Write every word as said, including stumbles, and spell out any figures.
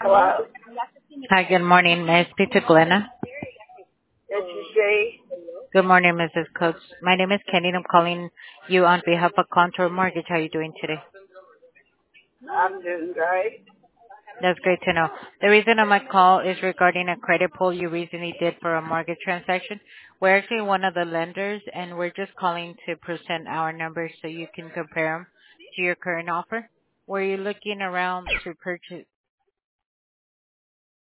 Hello. Hi, good morning. May I speak to Glenna? This is she. Good morning, Missus Coates. My name is Kenny. I'm calling you on behalf of Contour Mortgage. How are you doing today? I'm doing great. That's great to know. The reason of my call is regarding a credit pull you recently did for a mortgage transaction. We're actually one of the lenders, and we're just calling to present our numbers so you can compare them to your current offer. Were you looking around to purchase